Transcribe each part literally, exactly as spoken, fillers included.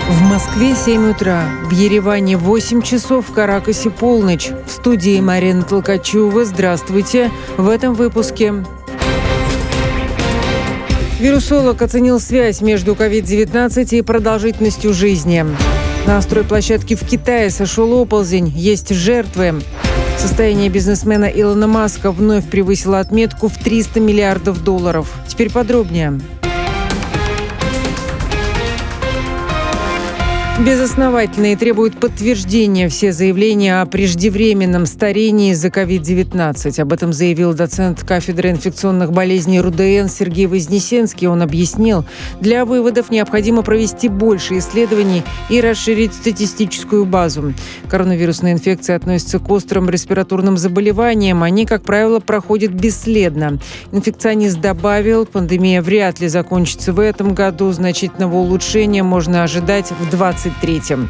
В Москве семь утра, в Ереване восемь часов, в Каракасе полночь. В студии Марина Толкачева. Здравствуйте. В этом выпуске. Вирусолог оценил связь между ковид девятнадцать и продолжительностью жизни. На стройплощадке в Китае сошел оползень. Есть жертвы. Состояние бизнесмена Илона Маска вновь превысило отметку в триста миллиардов долларов. Теперь подробнее. Безосновательные требуют подтверждения все заявления о преждевременном старении из-за ковид девятнадцать. Об этом заявил доцент кафедры инфекционных болезней РУДН Сергей Вознесенский. Он объяснил, для выводов необходимо провести больше исследований и расширить статистическую базу. Коронавирусные инфекции относятся к острым респираторным заболеваниям. Они, как правило, проходят бесследно. Инфекционист добавил, пандемия вряд ли закончится в этом году. Значительного улучшения можно ожидать в двадцать третьем.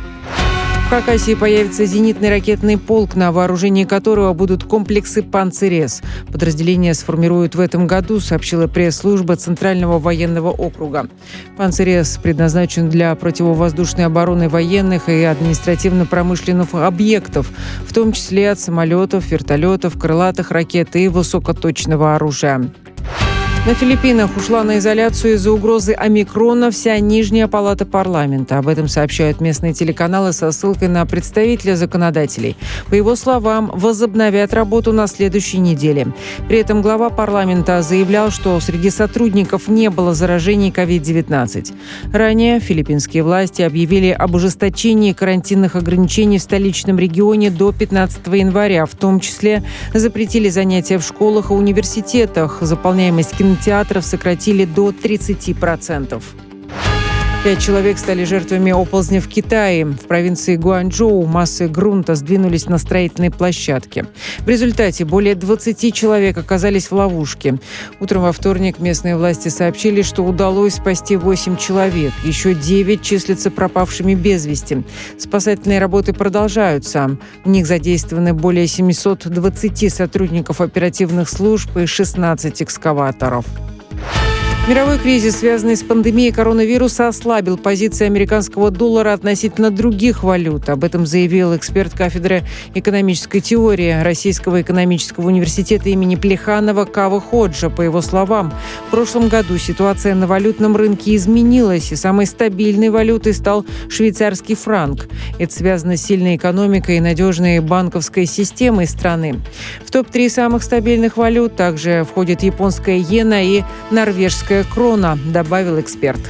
В Хакасии появится зенитный ракетный полк, на вооружении которого будут комплексы «Панцирь-С». Подразделение сформируют в этом году, сообщила пресс-служба Центрального военного округа. «Панцирь-С» предназначен для противовоздушной обороны военных и административно-промышленных объектов, в том числе от самолетов, вертолетов, крылатых ракет и высокоточного оружия. На Филиппинах ушла на изоляцию из-за угрозы омикрона вся нижняя палата парламента. Об этом сообщают местные телеканалы со ссылкой на представителя законодателей. По его словам, возобновят работу на следующей неделе. При этом глава парламента заявлял, что среди сотрудников не было заражений ковид девятнадцать. Ранее филиппинские власти объявили об ужесточении карантинных ограничений в столичном регионе до пятнадцатого января. В том числе запретили занятия в школах и университетах. Заполняемость кинотеатров театров сократили до тридцати процентов. Пять человек стали жертвами оползня в Китае. В провинции Гуанчжоу массы грунта сдвинулись на строительной площадке. В результате более двадцати человек оказались в ловушке. Утром во вторник местные власти сообщили, что удалось спасти восемь человек. Еще девять числятся пропавшими без вести. Спасательные работы продолжаются. В них задействованы более семисот двадцати сотрудников оперативных служб и шестнадцать экскаваторов. Мировой кризис, связанный с пандемией коронавируса, ослабил позиции американского доллара относительно других валют. Об этом заявил эксперт кафедры экономической теории Российского экономического университета имени Плеханова Кава Ходжа. По его словам, в прошлом году ситуация на валютном рынке изменилась, и самой стабильной валютой стал швейцарский франк. Это связано с сильной экономикой и надежной банковской системой страны. В топ три самых стабильных валют также входят японская иена и норвежская крона, добавил эксперт.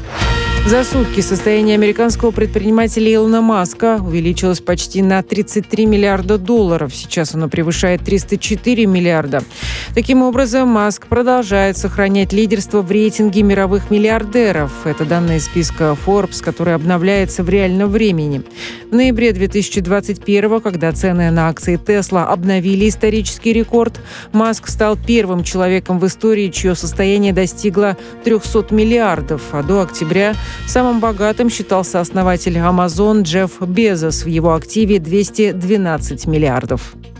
За сутки состояние американского предпринимателя Илона Маска увеличилось почти на тридцать три миллиарда долларов. Сейчас оно превышает триста четыре миллиарда. Таким образом, Маск продолжает сохранять лидерство в рейтинге мировых миллиардеров. Это данные списка Forbes, который обновляется в реальном времени. В ноябре две тысячи двадцать первого, когда цены на акции Tesla обновили исторический рекорд, Маск стал первым человеком в истории, чье состояние достигло трехсот миллиардов, а до октября самым богатым считался основатель Amazon Джефф Безос. В его активе двести двенадцать миллиардов.